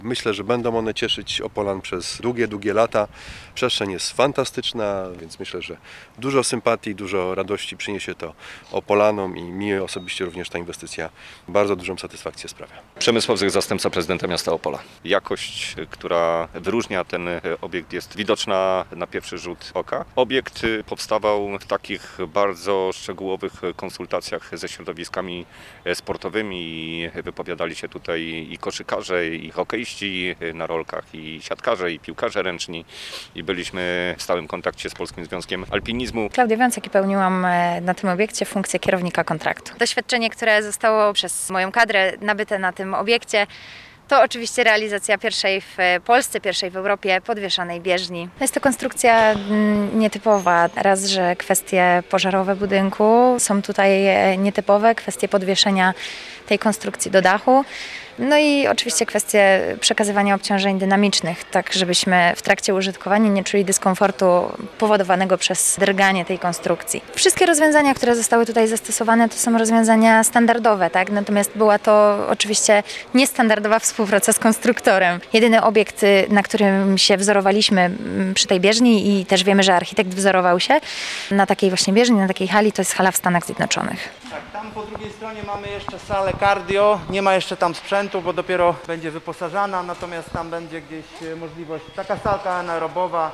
Myślę, że będą one cieszyć Opolan przez długie lata. Przestrzeń jest fantastyczna, więc myślę, że dużo sympatii, dużo radości przyniesie to Opolanom i mi osobiście również ta inwestycja bardzo dużą satysfakcję sprawia. Przemysław Zych, zastępca prezydenta miasta Opola. Jakość, która wyróżnia ten obiekt, jest widoczna na pierwszy rzut oka. Obiekt powstawał w takich bardzo szczegółowych konsultacjach ze środowiskami sportowymi i wypowiadali się tutaj i koszykarze, i hokeiści na rolkach, i siatkarze, i piłkarze ręczni. I byliśmy w stałym kontakcie z Polskim Związkiem Alpinizmu. Klaudia Wiącek i pełniłam na tym obiekcie funkcję kierownika kontraktu. Doświadczenie, które zostało przez moją kadrę nabyte na tym obiekcie, to oczywiście realizacja pierwszej w Polsce, pierwszej w Europie podwieszanej bieżni. Jest to konstrukcja nietypowa. Raz, że kwestie pożarowe budynku są tutaj nietypowe, kwestie podwieszenia tej konstrukcji do dachu. No i oczywiście kwestie przekazywania obciążeń dynamicznych, tak żebyśmy w trakcie użytkowania nie czuli dyskomfortu powodowanego przez drganie tej konstrukcji. Wszystkie rozwiązania, które zostały tutaj zastosowane, to są rozwiązania standardowe, tak? Natomiast była to oczywiście niestandardowa współpraca z konstruktorem. Jedyny obiekt, na którym się wzorowaliśmy przy tej bieżni i też wiemy, że architekt wzorował się na takiej właśnie bieżni, na takiej hali, to jest hala w Stanach Zjednoczonych. Tak, tam po drugiej stronie mamy jeszcze salę cardio, nie ma jeszcze tam sprzętu, bo dopiero będzie wyposażana, natomiast tam będzie gdzieś możliwość, taka salka anaerobowa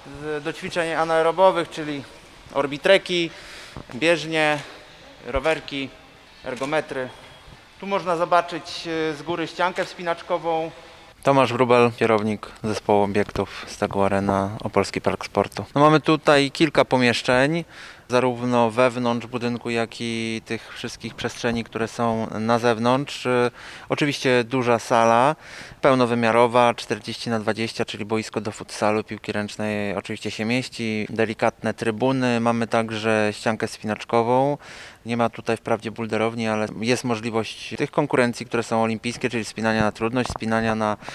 do ćwiczeń anaerobowych, czyli orbitreki, bieżnie, rowerki, ergometry. Tu można zobaczyć z góry ściankę wspinaczkową. Tomasz Wróbel, kierownik zespołu obiektów z Tegu Arena, Opolski Park Sportu. Mamy tutaj kilka pomieszczeń, zarówno wewnątrz budynku, jak i tych wszystkich przestrzeni, które są na zewnątrz. Oczywiście duża sala, pełnowymiarowa, 40x20, czyli boisko do futsalu, piłki ręcznej oczywiście się mieści, delikatne trybuny, mamy także ściankę spinaczkową. Nie ma tutaj wprawdzie bulderowni, ale jest możliwość tych konkurencji, które są olimpijskie, czyli wspinania na trudność, wspinania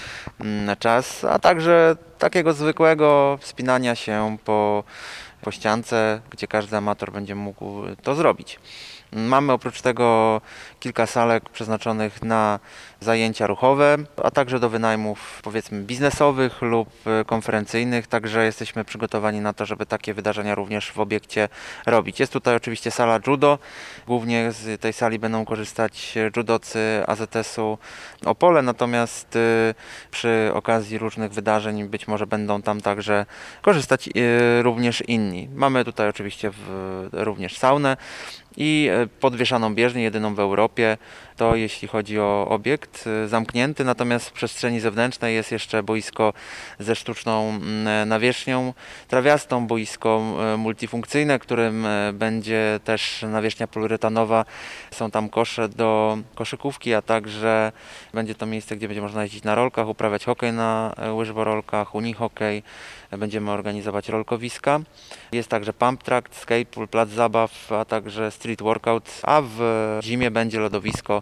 na czas, a także takiego zwykłego wspinania się po ściance, gdzie każdy amator będzie mógł to zrobić. Mamy oprócz tego kilka salek przeznaczonych na zajęcia ruchowe, a także do wynajmów powiedzmy biznesowych lub konferencyjnych, także jesteśmy przygotowani na to, żeby takie wydarzenia również w obiekcie robić. Jest tutaj oczywiście sala judo, głównie z tej sali będą korzystać judocy AZS-u Opole, natomiast przy okazji różnych wydarzeń być może będą tam także korzystać również inni. Mamy tutaj oczywiście również saunę i podwieszaną bieżnię, jedyną w Europie. To jeśli chodzi o obiekt zamknięty, natomiast w przestrzeni zewnętrznej jest jeszcze boisko ze sztuczną nawierzchnią trawiastą, boisko multifunkcyjne, którym będzie też nawierzchnia poliuretanowa. Są tam kosze do koszykówki, a także będzie to miejsce, gdzie będzie można jeździć na rolkach, uprawiać hokej na łyżworolkach, unihokej. Będziemy organizować rolkowiska. Jest także pump track, skatepool, plac zabaw, a także street workout, a w zimie będzie lodowisko